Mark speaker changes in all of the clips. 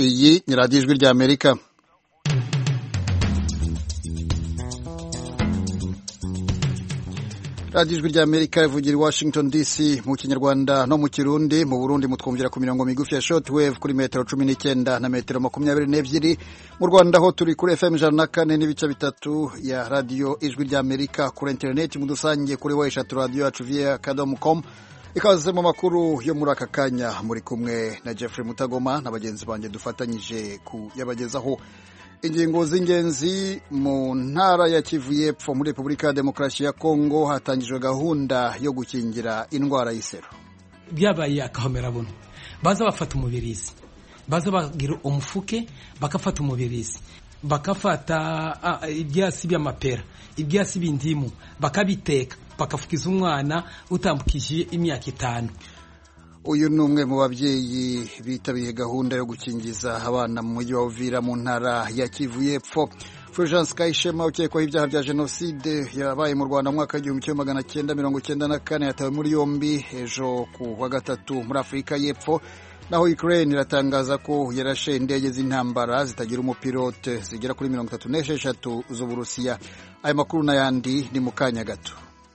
Speaker 1: Iyi ni radiyo ijwi ry'Amerika. radiyo ijwi ry'Amerika ivugira i Washington DC mu Kinyarwanda no mu Kirundi. Mu Burundi mutwumvira ku mirongo migufi ya shortwave kuri metero 19 na metero 22. Mu Rwanda ho turi kuri FM 104 n'ibice bitatu ya radiyo ijwi ry'Amerika. Kuri internet mudusangiye kuri weshatu radio yacu via.com. Ikaze mu makuru yo muri aka kanya, muri kumwe na Jeffrey Mutagoma na bagenzi banjye dufatanyije kuyabagezaho. Ingingo z'ingenzi. Mu ntara ya Kivu y'Epfo muri Repubulika ya Demokarasi ya Kongo hatangijwe gahunda yo gukingira indwara y'isero.
Speaker 2: Byabaye akahomera buno, baza bafata umubirizi, baza bagira umufuke bakafata umubirizi, bakafata ibyasi by'amapera, ibyasi bindimu, bakabiteka bakafukiza umwana utambukije imyaka 5.
Speaker 1: Uyu ni umwe mu babyeyi bitabiye gahunda yo gukingiza abana mu mujyi wa Uvira mu ntara ya Kivu y'Epfo. Fulgence Kayishema ukekwaho ibyaha bya jenoside yabaye mu Rwanda mu mwaka w'1994 yatawe muri yombi ejo ku wa gatatu muri Afurika y'Epfo. Naho Ukraine iratangaza ko yarashe indege z'intambara zitagira umupilote zigera kuri 36 z'Uburusiya. Aya makuru n'ayandi ni mu kanya gato.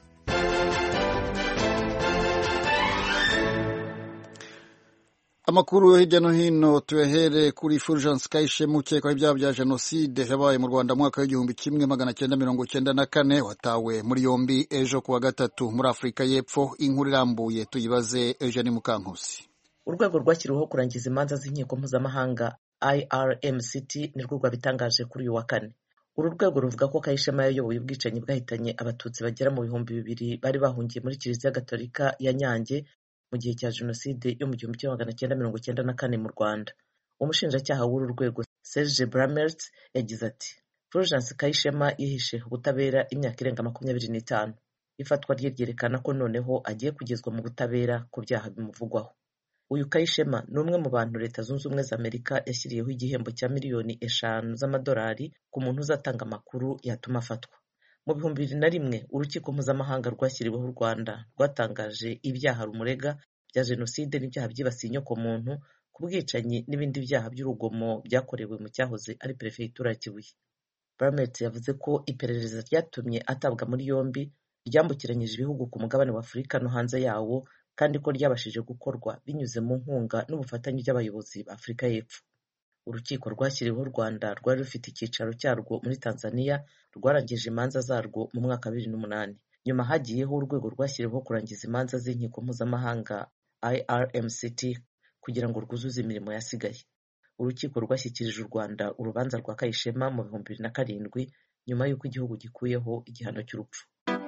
Speaker 1: Amakuru hirya no hino tuyahere kuri Fulgence Kayishema ukekwaho ibyaha bya jenoside yabaye mu Rwanda mu mwaka w'1994 watawe muri yombi ejo ku wa gatatu muri Afurika y'Epfo. Inkuru irambuye tuyibaze Eugene Mukankusi.
Speaker 3: Urwego rwashyiriweho kurangiza imanza z'inkiko mpuzamahanga IRMCT nirwo rwabitangaje kuri uyu wa kane. Uru rwego ruvuga ko Kayishema yayoboye ubwicanyi bwahitanye abatutsi bagera mu 200 bari bahungiye muri Kiliziya Gatolika ya Nyange mu gihe cya jenoside yo mu 1994 mu Rwanda. Umushinjacyaha w'uru rwego Serge Brammertz yagize ati: Fulgence Kayishema yihishe ubutabera imyaka irenga 25. Ifatwa rye ryerekana ko noneho agiye kugezwa mu butabera ku byaha bimuvugwaho. Uyu Kayishema ni umwe mu bantu Leta Zunze Ubumwe za Amerika yashyiriyeho igihembo cya miliyoni 5 z'amadolari ku muntu uzatanga amakuru yatuma afatwa. Mu 2001 urukiko mpuzamahanga rwashyiriweho u Rwanda rwatangaje ibyaha rumurega bya jenoside n'ibyaha byibasiye inyoko muntu ku bwicanyi n'ibindi byaha by'urugomo byakorewe mu cyahoze ari Perefegitura ya Kibuye. Brammertz yavuze ko iperereza ryatumye atabwa muri yombi ryambukiranyije ibihugu ku mugabane wa Afurika no hanze yawo, kandi ko ryabashije gukorwa binyuze mu nkunga n'ubufatanye by'abayobozi ba Afurika y'Epfo. Urukiko rwashyiriweho u Rwanda rwari rufite icyicaro cyarwo muri Tanzania rwarangije imanza zarwo mu mwaka 2008. Nyuma hagiyeho urwego rwashyiriweho kurangiza imanza z'inkiko mpuzamahanga IRMCT kugira ngo rwuzuze imirimo yasigaye. Urukiko rwashyikirije u Rwanda urubanza rwa Kayishema mu 2007 nyuma y'uko igihugu gikuyeho igihano cy'urupfu.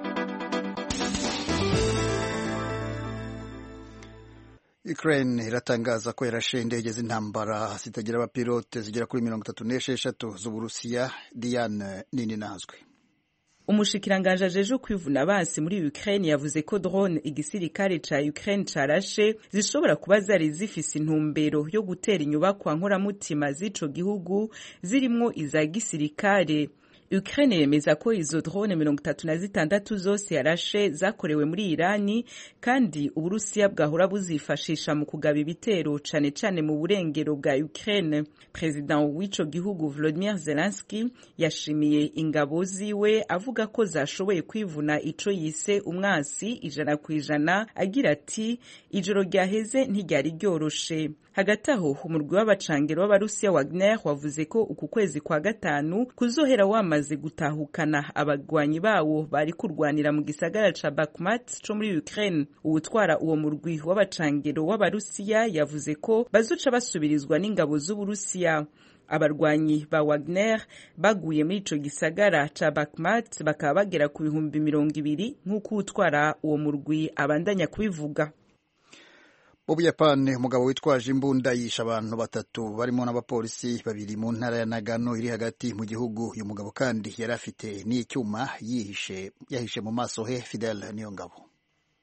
Speaker 1: Ukraine iratangaza ko yarashe indege z'intambara zitagira abapilote zigera kuri 36 z'Uburusiya. Diane Nininazwe.
Speaker 4: Umushikiranganje ajeje kwivuna abansi muri Ukraine yavuze ko drone igisirikare ca Ukraine carashe zishobora kuba zari zifise intumbero yo gutera inyubakwa nkoramutima z'ico gihugu zirimwo iza gisirikare. Ukraine yemeza ko izo drone 36 zose yarashe zakorewe muri Irani, kandi Uburusiya bwahora buzifashisha mu kugaba ibitero cane cane mu burengero bwa Ukraine. President w'ico gihugu Volodymyr Zelensky yashimiye ingabo ziwe avuga ko zashoboye kwivuna ico yise umwasi 100%, agira ati ijoro ryaheze ntiryari ryoroshe. Hagati aho umurwi w'abacangero w'Abarusiya Wagner wavuze ko uku kwezi kwa gatanu kuzohera wamaze gutahukana abagwanyi bawo bari kurwanira mu gisagara ca Bakhmut co muri Ukraine. Uwutwara uwo murwi w'abacangero w'Abarusiya yavuze ko bazoca basubirizwa n'ingabo z'Uburusiya. Abarwanyi ba Wagner baguye muri ico gisagara ca Bakhmut bakaba bagera ku 200,000 nk'uko utwara uwo murwi abandanya kubivuga.
Speaker 1: Mu Buyapani umugabo witwaje imbunda yisha abantu 3 barimo n'abapolisi 2 mu ntara ya Nagano iri hagati mu gihugu. Uyu mugabo kandi yari afite n'icyuma yahishe mu maso he. Fidel Niyongabo.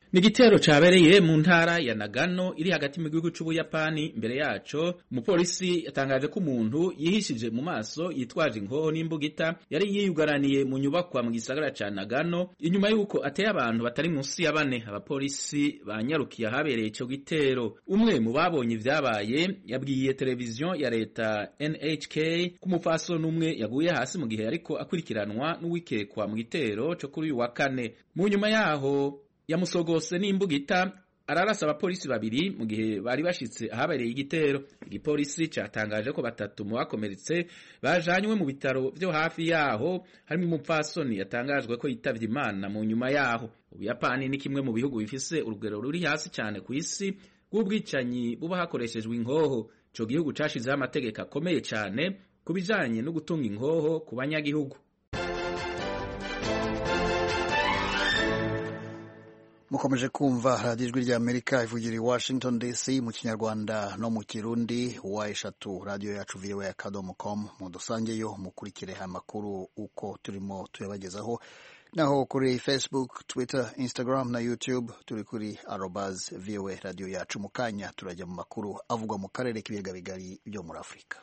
Speaker 5: Ni igitero cabereye mu ntara ya Nagano iri hagati mu gihugu c'Ubuyapani. Imbere yaco umupolisi yatangaje ko umuntu yihishije mu maso yitwaje inkoho n'imbugita yari yiyugaraniye mu nyubakwa mu gisagara ca Nagano inyuma y'uko ateye abantu batari munsi ya 4. Abapolisi banyarukiye ahabereye ico gitero. Umwe mu babonye ivyabaye yabwiye televiziyo ya leta NHK ko umupfasoni umwe yaguye hasi mu gihe yariko akurikiranwa n'uwikekwa mu gitero co kuri uyu wa 4. Mu nyuma yaho yamusogose n'imbugita ararasa abapolisi 2 mu gihe bari bashitse ahabereye igitero. Igipolisi catangaje ko 3 mu bakomeretse bajanywe mu bitaro vyo hafi yaho, harimo umupfasoni yatangajwe ko yitavye Imana mu nyuma yaho. Ubuyapani ni kimwe mu bihugu bifise urugero ruri hasi cyane ku isi rw'ubwicanyi buba hakoreshejwe inkoho. Ico gihugu cashizeho amategeko akomeye cyane ku bijanye no gutunga inkoho ku banyagihugu.
Speaker 1: Mukomeje kumva radiyo ijwi rya Amerika ivugira i Washington DC mu Kinyarwanda no mu Kirundi. wa eshatu radiyo yacu voa.com mudusangeyo mukurikire amakuru uko turimo tuyabagezaho, naho kuri Facebook, Twitter, Instagram na YouTube turi kuri @voa radiyo yacu. Mu kanya turajya mu makuru avugwa mu karere k'ibiyaga bigari byo muri Afurika.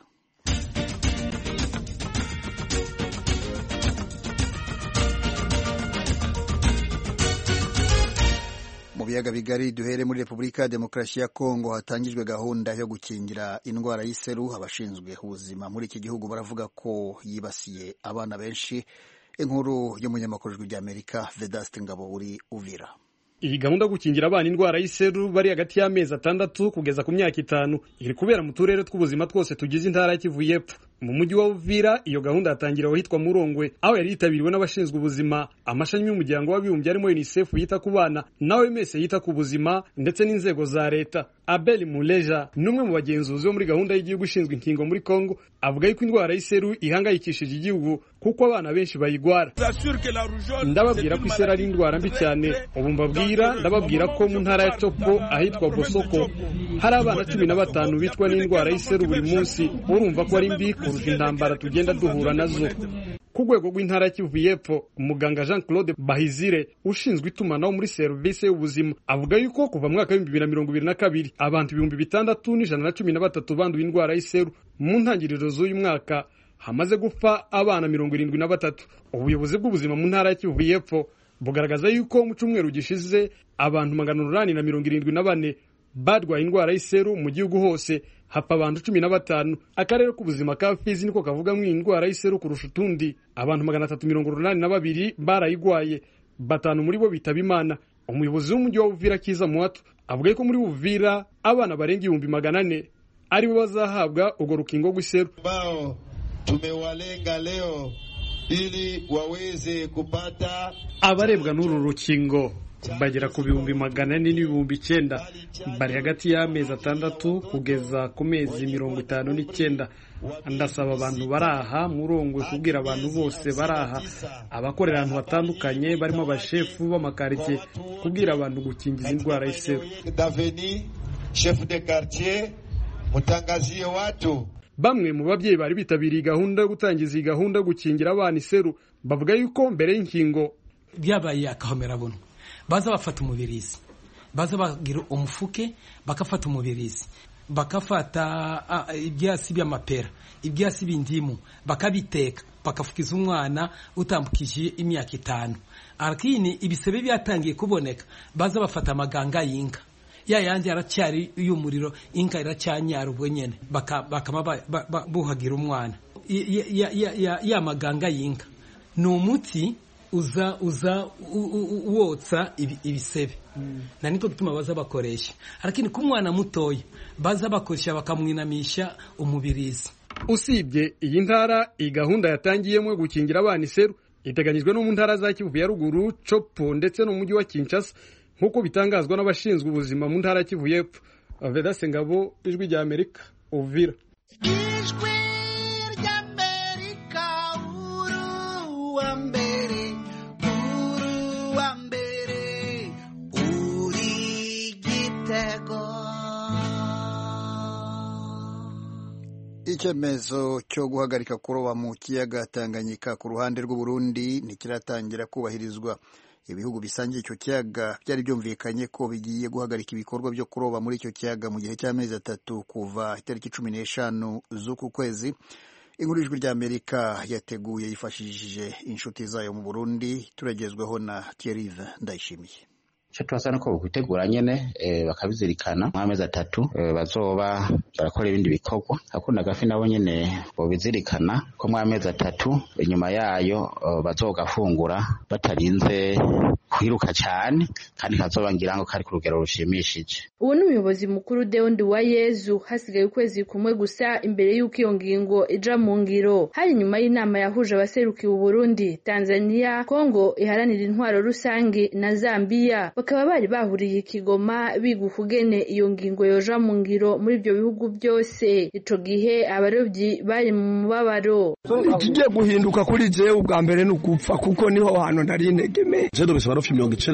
Speaker 1: Mu biyaga bigari duhere muri Repubulika ya Demokarasi ya Kongo hatangijwe gahunda yo gukingira indwara y'iseru. Abashinzwe ubuzima muri iki gihugu baravuga ko yibasiye abana benshi. Inkuru y'umunyamakuru w'ijwi ry'Amerika Vedaste Ngabo uri Uvira.
Speaker 6: Iyi gahunda yo gukingira abana indwara y'iseru bari hagati y'amezi 6 kugeza ku myaka 5 iri kubera mu turere tw'ubuzima twose tugize intara ya Kivu y'Epfo. Mu mujyi wa Uvira iyo gahunda yatangira ahitwa Murongwe, aho yari yitabiriwe n'abashinzwe ubuzima, amashami y'umuryango w'abibumbye arimo UNICEF yita ku bana, nawe mese yita ku buzima ndetse n'inzego za leta. Abel Muleja numwe mu bagenzuzi bo muri gahunda y'igihugu ishinzwe inkingo muri Kongo avuga yuko indwara y'iseru ihangayikishije igihugu kuko abana benshi bayigwara. Ndababwira ko iseru ari indwara mbi cyane. Ubu ndababwira ko mu ntara ya Chopo ahitwa Bosoko hari abana 15 bitwa n'indwara y'iseru buri munsi. Urumva ko ari mbi kurusha intambara tugenda duhura nazo. Ku rwego rw'intara ya Kivu y'Epfo, umuganga Jean Claude Bahizire ushinzwe itumanaho muri serivisi y'ubuzima avuga yuko kuva mu mwaka wa 2022 abantu 6113 banduye indwara y'iseru. Mu ntangiriro z'uyu mwaka hamaze gupfa abana 73. Ubuyobozi bw'ubuzima mu ntara ya Kivu y'Epfo bugaragaza yuko mu cyumweru gishize abantu 874 badwaye indwara y'iseru mu gihugu hose, hapfa abantu 15. Akarere k'ubuzima ka Fizi niko kavuga mu indwara y'iseru kurusha utundi. Abantu 382 barayigwaye, 5 muri bo bitaba Imana. Umuyobozi w'umujyi wa Uvira Kiza Muatu avuga ko muri Uvira abana barenga 400 ari bo bazahabwa urwo rukingo rw'iseru.
Speaker 7: Tumewalenga leo ili waweze kupata
Speaker 6: abarebwa n'uru rukingo bagera ku 400 n'ibihumbi 9 bari hagati y'amezi 6 kugeza ku mezi 59. Ndasaba abantu baraha Murongwe kubwira abantu bose baraha abakorera ahantu batandukanye barimo abashefu b'amakartie kubwira abantu gukingiza indwara y'iseru.
Speaker 7: Chef de quartier mutangazie watu.
Speaker 6: Bamwe mu babyeyi bari bitabiriye gahunda yo gutangiza iyi gahunda yo gukingira abana iseru bavuga yuko mbere y'inkingo
Speaker 2: byabaye akahomera buno. Baza bafata umubirizi, baza bagira umufuke bakafata umubirizi, bakafata ibyasi by'amapera, ibyasi bindimu, bakabiteka bakafukiza umwana utambukije imyaka 5. Arakini ibisebe byatangiye kuboneka, baza bafata amaganga y'inka ya yandi aracyari y'umuriro, inka iracyanyara ubwo nyene bakama buhagira umwana. Ya maganga y'inka ni umuti uza wotsa ibisebe. Na niko gituma baza bakoresha. Lakini ku mwana mutoya baza bakoresha bakamwinamisha umubirizi.
Speaker 6: Usibye iyi ntara, iyi gahunda yatangiyemo gukingira abana iseru iteganyijwe no mu ntara za Kivu ya ruguru, Chopo ndetse no mu mujyi wa Kinshasa nkuko bitangazwa n'abashinzwe ubuzima mu ntara ya Kivu y'Epfo. Vedaste Ngabo, ijwi rya Amerika, Uvira.
Speaker 8: Ijwi rya Amerika, uru wa mbere, uri Gitego.
Speaker 1: Icyemezo cyo guhagarika kuroba mu kiyaga Tanganyika ku ruhande rw'u Burundi ntikiratangira kubahirizwa. ibihugu bisangiye icyo kiyaga byari byumvikanye ko bigiye guhagarika ibikorwa byo kuroba muri icyo kiyaga mu gihe cy'amezi 3 kuva itariki 15 z'uku kwezi. Inkuru y'Ijwi ry'Amerika yateguye yifashishije inshuti zayo mu Burundi, turagezweho na Thierry Ndayishimiye.
Speaker 9: Cyo twasana ko gutegura nyene bakabizirikana mu amezi 3 bazoba barakora ibindi bikorwa. Hakunda gafi nabo nyene bo bizirikana ko mu amezi 3 inyuma yayo bazogafungura batarinze kwiruka cyane kandi kazobangira ngo kari ku rugero rushimishije.
Speaker 10: Uwo ni umuyobozi mukuru Deo Nduwayezu. Hasigaye ukwezi kumwe gusa imbere y'uko iyo ngingo ija mu ngiro, hari nyuma y'inama yahuje abaserukiye u Burundi, Tanzania, Kongo iharanira intwaro rusange na Zambia, bakaba bari bahuriye Kigoma biga ukugene iyo ngingo yoja mu ngiro muri ibyo bihugu byose. Ico gihe abarovyi bari mu mubabaro.
Speaker 11: Ikigiye guhinduka kuri jewe ubwa mbere n'ugupfa kuko niho hano ntari integeme. Je dogese barovyi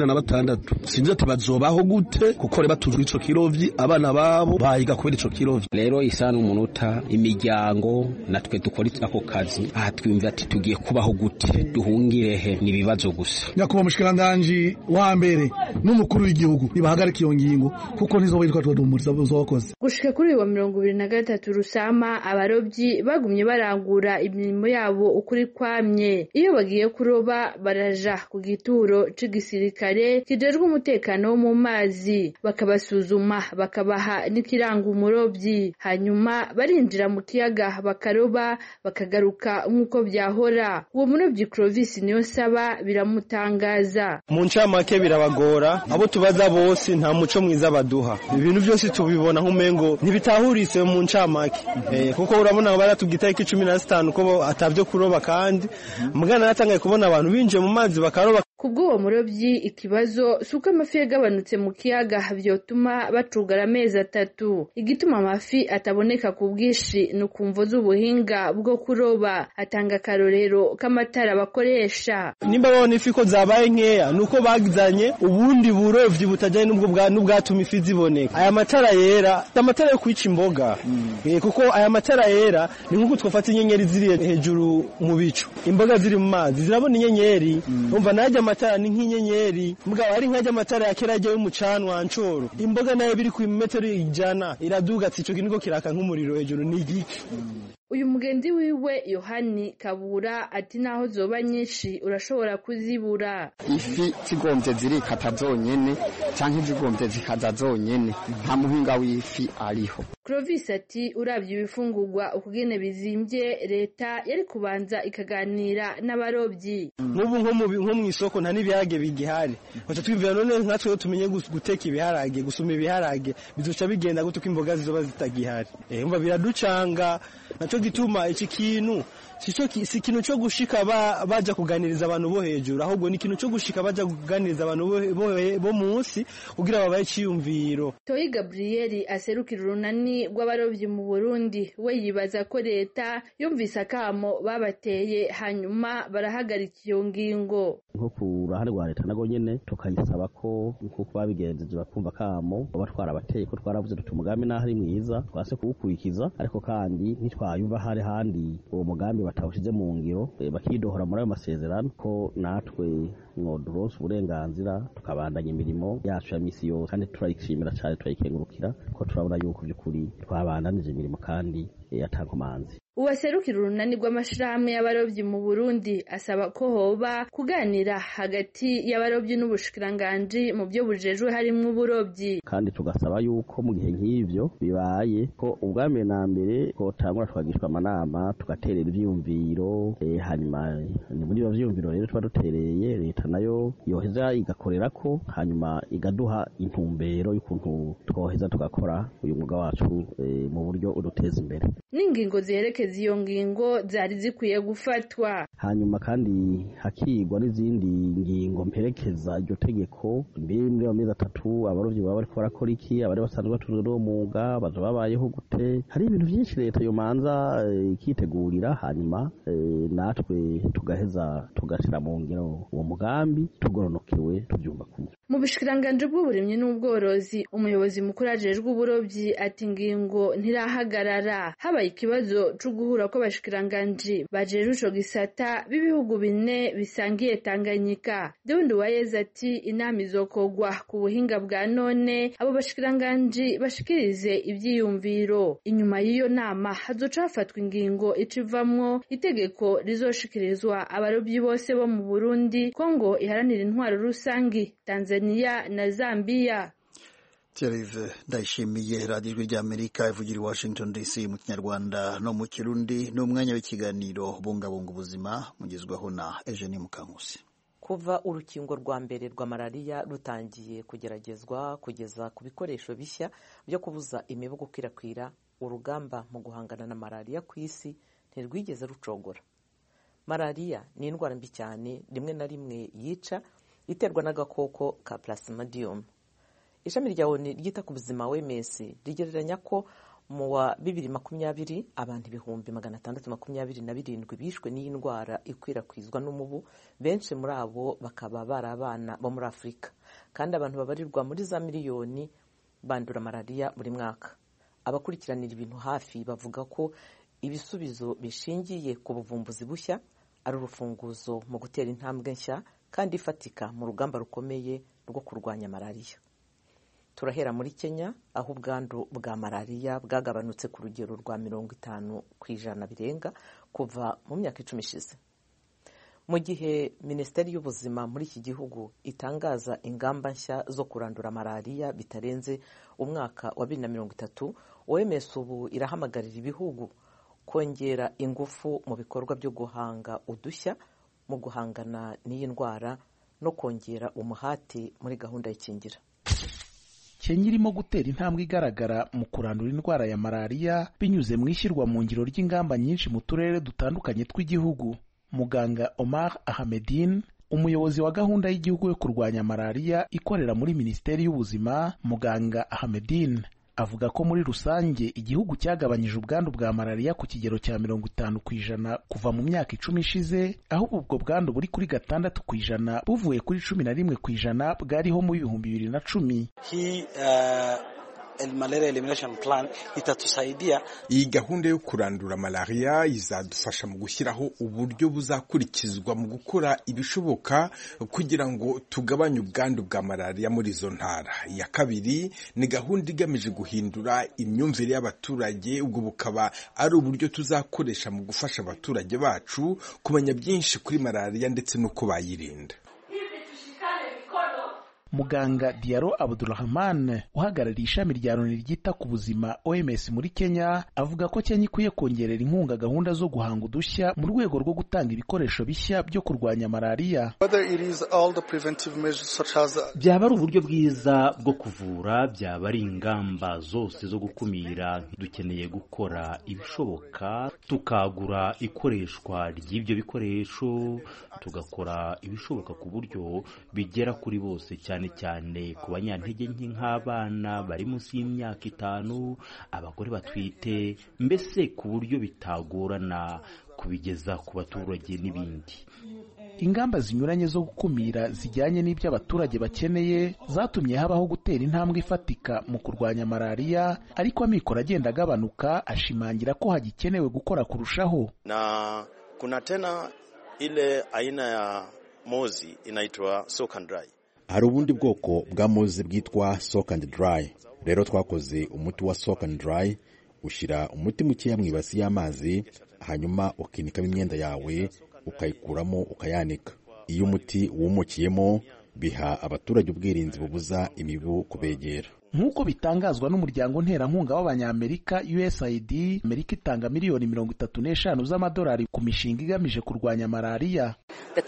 Speaker 11: 96 sinzi ati bazobaho gute kuko reba tujwe ico kirovyi abana babo bayiga kubera ico kirovyi.
Speaker 12: Rero isana umunota imiryango natwe dukora ako kazi aha twumva ati tugiye kubaho gute duhungirehe nibibazo gusa.
Speaker 11: Nyakuba mushikiranganje wa mbere n'umukuru w'igihugu nibahagarika iyo ngingo kuko nizobitwa tudumuriza buzokoze.
Speaker 10: Gushika kuri wa 23 Rusama abarovyi bagumye barangura imirimo yabo ukuri kwamye. Iyo bagiye kuroba baraja ku gituro c'igisirikare kijejwe umutekano wo mu mazi, bakabasuzuma bakabaha n'ikiranga umurovyi, hanyuma barinjira mu kiyaga bakaroba bakagaruka nk'uko byahora. Uwo murovyi Clovis Niyonsaba biramutangaza.
Speaker 13: Mu ncamake birabagora, abo tubaza bose nta muco mwiza baduha. Ibintu byose tubibona nk'umengo ntibitahuritse mu ncamake. Kuko urabona baratubwita iki 15 ko atavyo kuroba kandi mugana natangaye kubona abantu binje mu mazi bakaroba.
Speaker 10: Kubwo murovyi ikibazo suko amafi yagabanutse mu kiyaga vyotuma bacugara amezi 3. Igituma amafi ataboneka ku bwishi no kumvo z'ubuhinga bwo kuroba. Atanga karorero k'amatara bakoresha.
Speaker 13: Nimba babona ifi ko zabaye nkeya nuko bagizanye ubundi burovyi butajanye n'ubwatuma ifi ziboneka. Aya matara yera amatara yo kwica imboga. Kuko aya matara yera ni nkuko twafata inyenyeri ziri hejuru mu bicu. Imboga ziri mu mazi zirabona inyenyeri. Umva naje amatara ni nk'inyenyeri mugabo ari nkajya amatara yakeraje y'umucanwa ncoro. Imboga nayo biri ku metero 100 iraduga ico kiniko kiraka nk'umuriro hejuru ni igiki.
Speaker 10: Uyu mugenzi wiwe Yohani Kabura ati naho zoba nyinshi urashobora kuzibura.
Speaker 14: Ifi zigomvye zirikata zonyene canke zigomvye zikaza zonyene nta muhinga w'ifi ariho.
Speaker 10: Clovis ati uravye ibifungurwa ukugene bizimvye leta yari kubanza ikaganira n'abarovyi.
Speaker 13: N'ubu nko mu isoko nta n'ibiharage bigihari. Baca twivira none nkatwe tumenye guteka ibiharage, gusuma ibiharage bizoca bigenda gutuka imboga zizoba zitagihari. Umva biraducanga naco gituma iki kintu si kintu cyo gushika baja kuganiriza abantu bo hejuru, ahubwo ni kintu cyo gushika baja kuganiriza abantu bo munsi kugira babaye ciyumviro.
Speaker 10: Toyi Gabriel aserukira urunani rw'abarovyi mu Burundi, we yibaza ko leta yumvise akamo babateye hanyuma barahagarika iyo ngingo.
Speaker 12: Nko ku ruhande rwa leta nago nyene tukayisaba ko nkuko babigenjeje bakumva kamo batwara abateye ko twaravuze tutumugambi naho ari mwiza twase kuwukurikiza, ariko kandi ntitwayumva hari handi uwo mugambi batawushize mu ngiro bakidohora muri ayo masezerano ko natwe mwoduronse uburenganzira tukabandanya imirimo yacu ya misi yose, kandi turayishimira cyane turayikengurukira ko turabona yuko by'ukuri twabandanije imirimo kandi yatankomanzi.
Speaker 10: Uwaserukira urunani rw'amashirahamwe y'abarovyi mu Burundi asaba ko hoba kuganira hagati y'abarovyi n'ubushikiranganji mu byo bujejwe harimwo uburovyi,
Speaker 12: kandi tugasaba yuko mu gihe nk'ivyo bibaye ko ubwambere na mbere ko tangura twagishwa amanama tugaterera ivyumviro, hanyuma ni muri ivyumviro rero tuba dutereye leta nayo yoheza igakorera ko hanyuma igaduha intumbero y'ukuntu twoheza tugakora uyu mwuga wacu mu buryo uduteza imbere.
Speaker 10: N'ingingo ziherekeza iyo ngingo zari zikwiye gufatwa,
Speaker 12: hanyuma kandi hakigwa n'izindi ngingo mperekeza iryo tegeko. Mbere muri amezi 3 abarovyi baba bariko barakora iki, abari basanzwe batuje uwo mwuga baje babayeho gute, hari ibintu byinshi leta yo manza ikitegurira, hanyuma natwe tugaheza tugashira mu ngiro uwo mugambi tugoronokewe tubyumva kumwe.
Speaker 10: Mu bushikiranganje bw'uburimyi n'ubworozi umuyobozi mukuru ajejwe uburovyi ati ngingo ntirahagarara, habaye ikibazo cyo guhura kw'abashikiranganji bajejwe ico gisata b'ibihugu bine bisangiye Tanganyika. Dundi wayeze ati inama izokogwa ku buhinga bwa none abo bashikiranganji bashikirize ivyiyumviro. Inyuma y'iyo nama hazoca hafatwa ingingo icivamwo itegeko rizoshikirizwa abarobyi bose bo mu Burundi, Kongo iharanira intwaro rusangi, Tanzania na Zambia.
Speaker 1: Thierry Ndayishimiye, Radio Ijwi ry'Amerika ivugira i Washington DC mu Kinyarwanda no mu Kirundi. Ni umwanya w'ikiganiro bungabunga ubuzima mugezwaho na Eugenie Mukankusi.
Speaker 3: Kuva urukingo rwa mbere rwa malaria rutangiye kugeragezwa kugeza ku bikoresho bishya byo kubuza imibu gukwirakwira, urugamba mu guhangana na malaria ku isi ntirwigeze rucogora. Malaria ni indwara mbi cyane, rimwe na rimwe yica, iterwa n'agakoko ka Plasmodium. Ishami rya ONU ryita ku buzima OMS rigereranya ko mu wa 2020 abantu 627 bishwe n'iyi ndwara ikwirakwizwa n'umubu, benshi muri abo bakaba bari abana bo muri Afurika, kandi abantu babarirwa muri za miliyoni bandura malaria buri mwaka. Abakurikiranira ibintu hafi bavuga ko ibisubizo bishingiye ku buvumbuzi bushya ari urufunguzo mu gutera intambwe nshya kandi ifatika mu rugamba rukomeye rwo kurwanya malaria. Turahera muri Kenya, aho ubwandu bwa malaria bwagabanutse ku rugero rwa 50% birenga kuva mu myaka 10 ishize. Mu gihe Minisiteri y'Ubuzima muri iki gihugu itangaza ingamba nshya zo kurandura malaria bitarenze umwaka wa 2030, OMS ubu irahamagarira ibihugu kongera ingufu mu bikorwa byo guhanga udushya mu guhangana n'iyi ndwara no kongera umuhati muri gahunda y'ikingira.
Speaker 15: Kenya irimo gutera intambwe igaragara mu kurandura indwara ya malaria binyuze mu ishyirwa mu ngiro ry'ingamba nyinshi mu turere dutandukanye tw'igihugu. Muganga Omar Ahmedin, umuyobozi wa gahunda y'igihugu yo kurwanya malaria ikorera muri Minisiteri y'Ubuzima, Muganga Ahmedin avuga ko muri rusange igihugu cyagabanyije ubwandu bwa malaria ku kigero cya 50% kuva mu myaka 10 ishize, aho ubwo bwandu buri kuri 6% buvuye kuri 11% bwariho mu 2010.
Speaker 16: Malaria elimination plan itatusaidia.
Speaker 17: Iyi gahunda yo kurandura malaria izadufasha mu gushyiraho uburyo buzakurikizwa mu gukora ibishoboka kugira ngo tugabanye ubwandu bwa malaria muri izo ntara. Ya kabiri ni gahunda igamije guhindura imyumvire y'abaturage, ubwo bukaba ari uburyo tuzakoresha mu gufasha abaturage bacu kumenya byinshi kuri malaria ndetse n'uko bayirinda.
Speaker 15: Muganga Diaro Abdulrahman uhagarariye ishami rya Loni ryita ku buzima OMS muri Kenya avuga ko Kenya ikwiye kongerera inkunga gahunda zo guhanga udushya mu rwego rwo gutanga ibikoresho bishya byo kurwanya malaria.
Speaker 18: Byaba ari uburyo bwiza bwo kuvura, byaba ari ingamba zose zo gukumira. Dukeneye gukora ibishoboka tukagura ikoreshwa ry'ibyo bikoresho, tugakora ibishoboka ku buryo bigera kuri bose, cyane cyane ku banyantege nke nk'abana bari munsi y'imyaka 5, abagore batwite, mbese ku buryo bitagorana kubigeza ku baturage n'ibindi.
Speaker 15: Ingamba zinyuranye zo gukumira zijyanye n'ibyo abaturage bakeneye zatumye habaho gutera intambwe ifatika mu kurwanya malaria, ariko amikoro agenda agabanuka, ashimangira ko hagikenewe gukora kurushaho.
Speaker 19: Na kuna tena ile aina ya mozi inaitwa soak and dry.
Speaker 20: Hari ubundi bwoko bwa mozi bwitwa soak and dry. Rero twakoze umuti wa soak and dry, ushyira umuti mukeya mu ibasi y'amazi, hanyuma ukinikamo imyenda yawe, ukayikuramo ukayanika. Iyo umuti wumukiyemo biha abaturage ubwirinzi bubuza imibu kubegera.
Speaker 15: Nk'uko bitangazwa n'umuryango nterankunga w'Abanyamerika USAID, Amerika itanga miliyoni 35 z'amadolari ku mishinga igamije kurwanya malaria.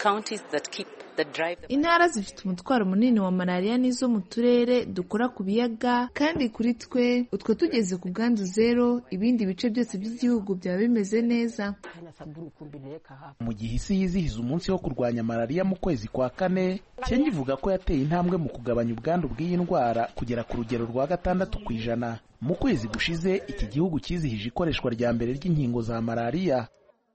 Speaker 21: Intara zifite umutwaro munini wa malaria nizo mu turere dukora ku biyaga, kandi kuri twe utwo tugeze ku bwandu zero, ibindi bice byose by'igihugu byaba bimeze neza.
Speaker 15: Mu gihe isi yizihiza umunsi wo kurwanya malaria mu kwezi kwa 4, Kenya ivuga ko yateye intambwe mu kugabanya ubwandu bw'iyi ndwara kugera ku rugero rwa 6%. Mu kwezi gushize iki gihugu kizihije ikoreshwa rya mbere ry'inkingo za malaria.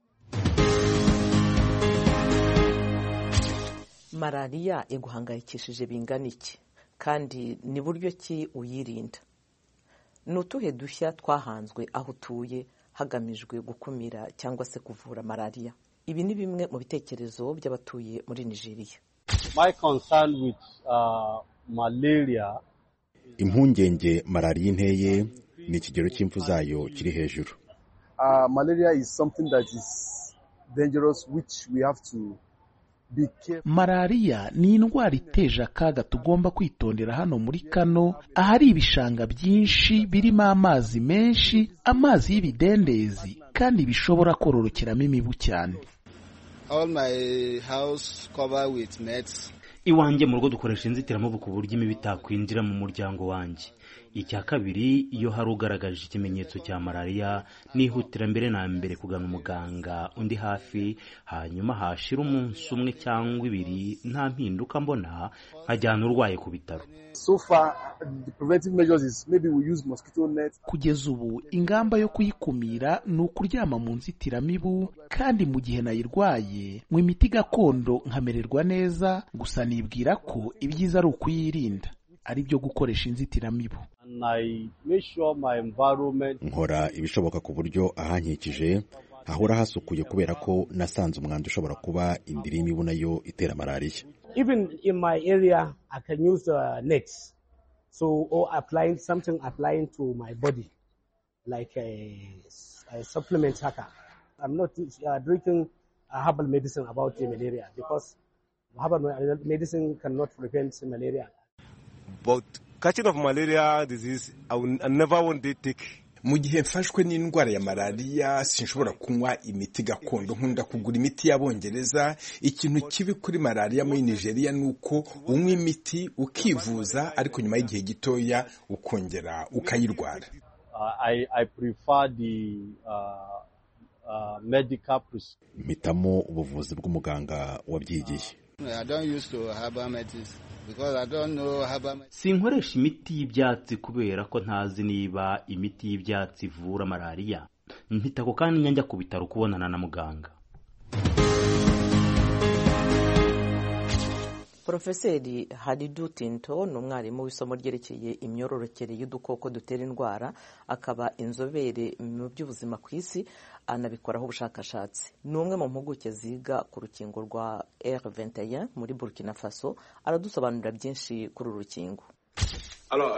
Speaker 3: Malaria iguhangayikishije bingana iki, kandi ni buryo ki uyirinda? Nutuhe dushya twahanzwe aho utuye hagamijwe gukumira cyangwa se kuvura malariya. Ibi ni bimwe mu bitekerezo by'abatuye muri Nigeria.
Speaker 4: My concern with malaria,
Speaker 20: impungenge malariya inteye ni ikigero cy'impfu zayo kiri hejuru.
Speaker 4: Malaria is something that is dangerous which we have to be careful.
Speaker 15: Malariya ni indwara iteje akaga tugomba kwitondera hano muri Kano, ahari ibishanga byinshi birimo amazi menshi, amazi y'ibidendezi kandi bishobora kororokeramo imibu cyane.
Speaker 22: All my house covered with nets.
Speaker 18: Iwanjye mu rugo dukoresha inzitiramubu ku buryo imibu itakwinjira mu muryango wanjye. Icya kabiri, iyo hari ugaragaje ikimenyetso cya malariya, nihutira mbere na mbere kugana umuganga undi hafi, hanyuma hashira umunsi umwe cyangwa ibiri nta mpinduka mbona, nkajyana urwaye ku bitaro.
Speaker 4: So far the preventive measures is maybe we use mosquito nets.
Speaker 15: Kugeza ubu ingamba yo kuyikumira ni ukuryama mu nzitiramibu, kandi mu gihe nayirwaye mu imiti gakondo nkamererwa neza, gusa nibwira ko ibyiza ari ukuyirinda, ari byo gukoresha inzitiramibu.
Speaker 20: Nkora ibishoboka ku buryo ahankikije hahora hasukuye, kubera ko nasanze umwanda ushobora kuba indiri y'imibu nayo itera malariya.
Speaker 23: Even in my area I can use nets, so or applying to my body like a supplement hacker. I'm not drinking herbal medicine about malaria, because herbal medicine cannot prevent malaria.
Speaker 4: But catching of malaria disease, I never want to take.
Speaker 17: Mu gihe mfashwe n'indwara ya malariya sinshobora kunywa imiti gakondo, nkunda kugura imiti y'Abongereza. Ikintu kibi kuri malariya muri Nigeria nuko unywa imiti ukivuza, ariko nyuma y'igihe gitoya ukongera ukayirwara.
Speaker 4: I prefer the medical procedure.
Speaker 20: Mitamo ubuvuzi bw'umuganga wabyigiye.
Speaker 22: I don't use to herbal medicine because I don't know herbal medicine.
Speaker 18: Sinkoresha imiti y'ibyatsi kubera ko ntazi niba imiti y'ibyatsi ivura malariya. Mpita kandi njya ku bitaro kubonana na muganga.
Speaker 3: Profeseri Halidu Tinto ni umwarimu w'isomo ryerekeye imyororokere y'udukoko dutera indwara, akaba inzobere mu by'ubuzima ku isi, anabikoraho ubushakashatsi. Ni umwe mu mpuguke ziga ku rukingo rwa R21 muri Burkina Faso, aradusobanurira byinshi kuri uru rukingo.
Speaker 24: Alors,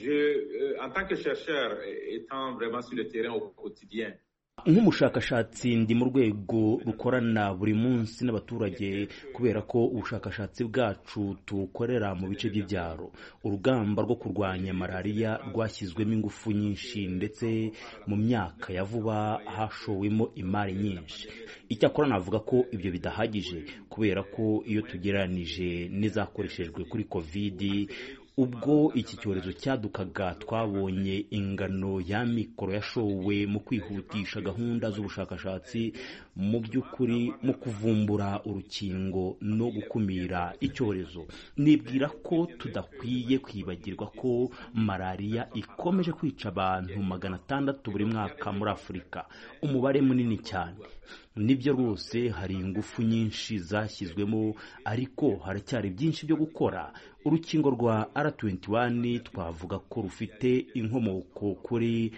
Speaker 24: en tant que chercheur, étant vraiment sur le terrain au quotidien,
Speaker 18: nk'umushakashatsi ndi mu rwego rukorana buri munsi n'abaturage, kubera ko ubushakashatsi bwacu tukorera mu bice by'ibyaro. Urugamba rwo kurwanya malariya rwashyizwemo ingufu nyinshi, ndetse mu myaka ya vuba hashowemo imari nyinshi. Icyakora navuga ko ibyo bidahagije, kubera ko iyo tugereranije n'izakoreshejwe kuri COVID, ubwo iki cyorezo cyadukaga twabonye ingano ya mikoro yashowe mu kwihutisha gahunda z'ubushakashatsi mu by'ukuri mu kuvumbura urukingo no gukumira icyorezo. Nibwira ko tudakwiye kwibagirwa ko malariya ikomeje kwica abantu 600 buri mwaka muri Afurika, umubare munini cyane. Nibyo rwose hari ingufu nyinshi zashyizwemo, ariko haracyari byinshi byo gukora. Urukingo rwa R21 twavuga ko rufite inkomoko kuri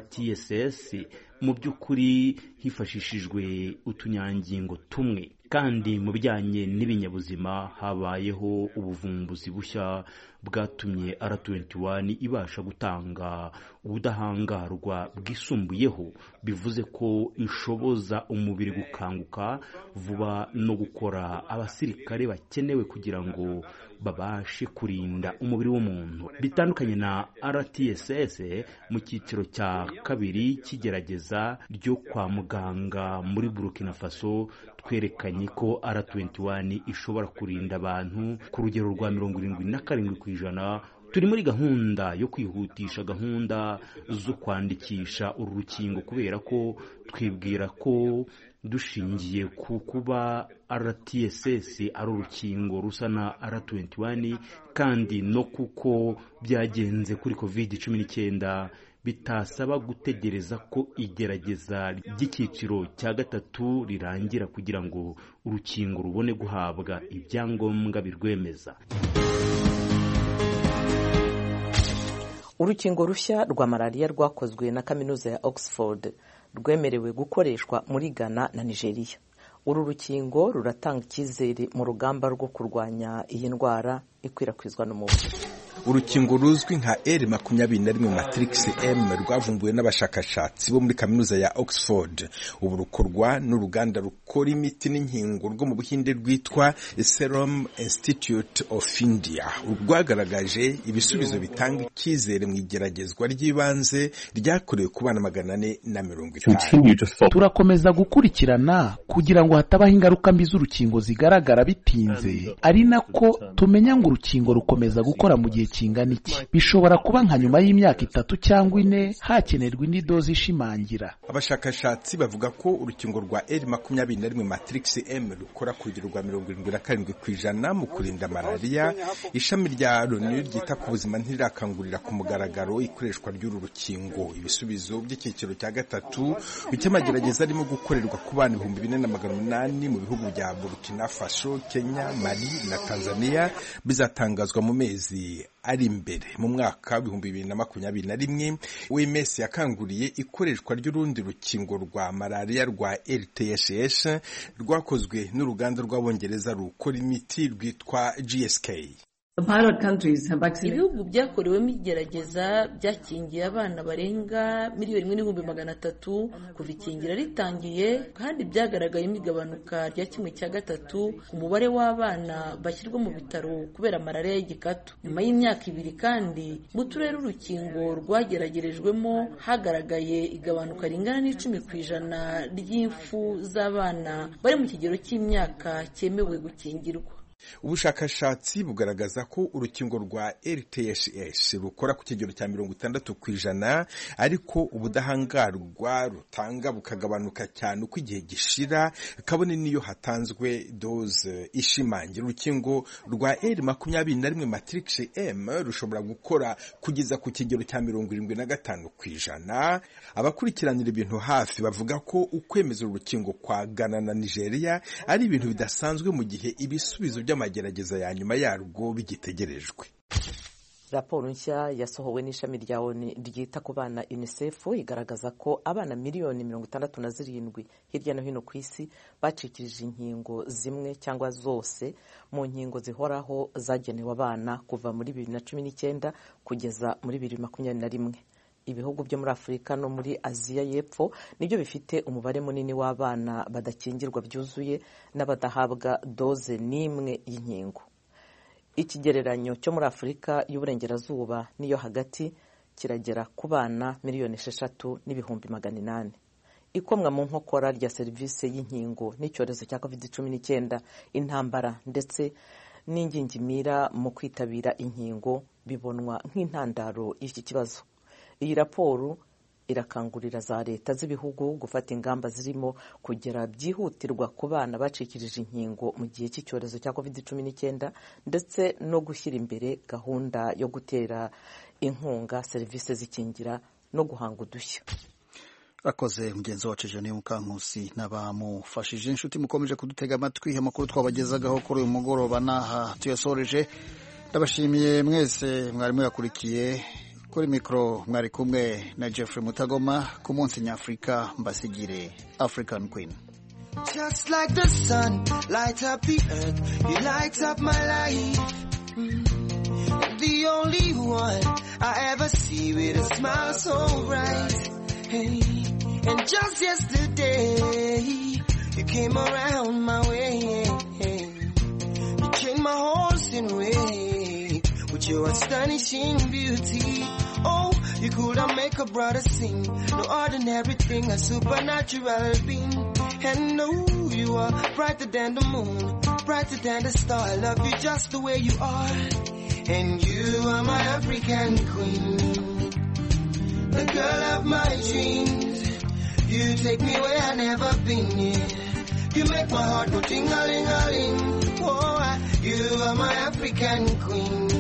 Speaker 18: RTSS, mu by'ukuri hifashishijwe utunyangingo tumwe, kandi mu bijyanye n'ibinyabuzima habayeho ubuvumbuzi bushya bwatumye R21 ibasha gutanga ubudahangarwa bwisumbuyeho, bivuze ko ishoboza umubiri gukanguka vuba no gukora abasirikare bakenewe kugira ngo babashe kurinda umubiri w'umuntu. Bitandukanye na RTSS mu cyiciro cya kabiri kigerageza ryo kwa muganga muri Burkina Faso, twerekanye ko R21 ishobora kurinda abantu ku rugero rwa 77%. Turi muri gahunda yo kwihutisha gahunda zo kwandikisha uru rukingo, kubera ko twibwira ko dushingiye ku kuba RTSS ari urukingo rusa na R21, kandi no kuko byagenze kuri COVID-19 bitasaba gutegereza ko igerageza ry'icyiciro cya gatatu rirangira kugira ngo urukingo rubone guhabwa ibyangombwa birwemeza.
Speaker 3: Urukingo rushya rwa malariya rwakozwe na kaminuza ya Oxford rwemerewe gukoreshwa muri Ghana na Nigeria. Uru rukingo ruratanga icyizere mu rugamba rwo kurwanya iyi ndwara ikwirakwizwa n'umubu.
Speaker 17: Urukingo ruzwi nka R21 Matrix M rwavumbuwe n'abashakashatsi bo muri kaminuza ya Oxford. Ubu rukorwa n'uruganda rukora imiti n'inkingo rwo mu Buhinde rwitwa Serum Institute of India. Rwagaragaje ibisubizo bitanga icyizere mu igeragezwa ry'ibanze ryakorewe ku bana 450.
Speaker 15: Turakomeza gukurikirana kugira ngo hatabaho ingaruka mbi z'urukingo zigaragara bitinze, ari nako tumenya ngo urukingo rukomeza gukora mu gihe kingana iki. Bishobora kuba nka nyuma y'imyaka 3 cyangwa 4 hakenerwa indi dozi ishimangira.
Speaker 17: Abashakashatsi bavuga ko urukingo rwa R21 Matrix M rukora ku rugero rwa 77% mu kurinda malaria. Ishami rya Loni ryita ku buzima ntirakangurira ku mugaragaro ikoreshwa ry'uru rukingo. Ibisubizo by'icyiciro cya gatatu bicyamagerageza arimo gukorerwa ku bana 2800 mu bihugu bya Burkina Faso, Kenya, Mali na Tanzania bizatangazwa mu mezi ari imbere. Mu mwaka 2021 OMS yakanguriye ikoreshwa ry'urundi rukingo rwa malaria rwa RTSS rwakozwe n'uruganda rw'Abongereza rukora imiti rwitwa GSK.
Speaker 2: Ibihugu byakorewemo igerageza byakingiye abana barenga 1,300,000 kuva ikingira ritangiye, kandi byagaragayemo igabanuka rya 1/3 ku mubare w'abana bashyirwa mu bitaro kubera malaria y'igikatu. Nyuma y'imyaka 2 kandi mu turere urukingo rwageragerejwemo hagaragaye igabanuka ringana n'10% ry'imfu z'abana bari mu kigero cy'imyaka cyemewe gukingirwa.
Speaker 17: Ubushakashatsi bugaragaza ko urukingo rwa RTSS rukora ku kigero cya 60%, ariko ubudahangarwa rutanga bukagabanuka cyane uko igihe gishira, kabone niyo hatanzwe doze ishimangira. Urukingo rwa R21 Matrix M rushobora gukora kugeza ku kigero cya 75%. Abakurikiranira ibintu hafi bavuga ko ukwemeza urukingo kwa Ghana na Nigeria ari ibintu bidasanzwe mu gihe ibisubizo by'amagerageza ya nyuma yarwo bigitegerejwe.
Speaker 3: Raporo nshya yasohowe n'ishami rya ONU ryita ku bana UNICEF igaragaza ko abana miliyoni 67 hirya no hino ku isi bacikirije inkingo zimwe cyangwa zose mu nkingo zihoraho zagenewe abana kuva muri 2019 kugeza muri 2021. Ibihugu byo muri Afurika no muri Aziya y'Epfo nibyo bifite umubare munini w'abana badakingirwa byuzuye n'abadahabwa doze n'imwe y'inkingo. Ikigereranyo cyo muri Afurika y'Uburengerazuba niyo hagati kiragera ku bana 6,800,000. Ikomwa mu nkokora rya serivisi y'inkingo n'icyorezo cya COVID-19, intambara ndetse n'ingingimira mu kwitabira inkingo bibonwa nk'intandaro y'iki kibazo. Iyi raporo irakangurira za leta z'ibihugu gufata ingamba zirimo kugera byihutirwa ku bana bacikirije inkingo mu gihe cy'icyorezo cya COVID-19 ndetse no gushyira imbere gahunda yo gutera inkunga serivisi zikingira no guhanga udushya.
Speaker 1: Akoze mugenzi wacu Jeanne Mukankusi n'abamufashije. Inshuti mukomeje kudutega amatwi, amakuru twabagezagaho kuri uyu mugoroba naha tuyasoreje. Ndabashimiye mwese mwarimu yakurikiye. Kuri mikro mwari kumwe na Jeffrey Mutagoma. Ku munsi nyafrika mbasigire African Queen.
Speaker 8: Just like the sun lights up the earth, you light up my life. The only one I ever see with a smile so bright. Hey, and just yesterday you came around my way. You changed my horse in way with your astonishing beauty. Oh, you could have make a brother sing. No ordinary thing, a supernatural being. And no, you are brighter than the moon, brighter than the star. I love you just the way you are. And you are my African queen, the girl of my dreams. You take me where I've never been yet. You make my heart go ting-a-ling-a-ling. Oh, you are my African queen,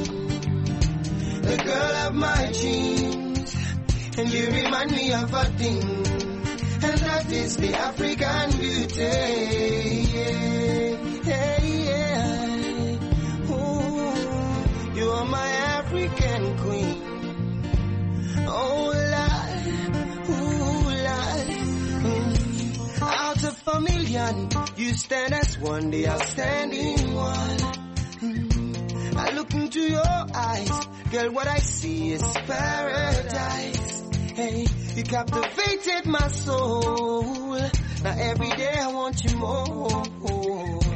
Speaker 8: the girl of my dreams. And you remind me of a thing, and that is the African beauty. Yeah, yeah. Ooh, you are my African queen. Oh, Lord, ooh, Lord. you stand as one, the outstanding one. I look into your eyes, girl, what I see is paradise. Hey, you captivated my soul. Now every day I want you more.